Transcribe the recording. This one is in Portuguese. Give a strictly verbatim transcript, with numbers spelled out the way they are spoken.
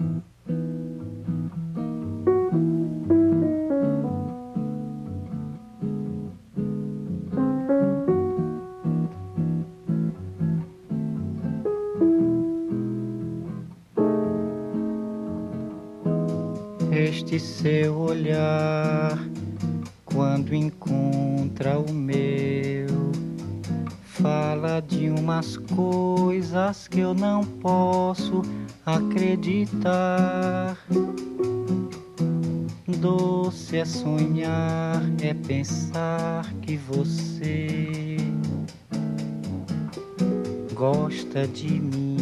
Este seu olhar, quando encontra o meu, fala de umas coisas que eu não posso acreditar. Doce é sonhar, é pensar que você gosta de mim.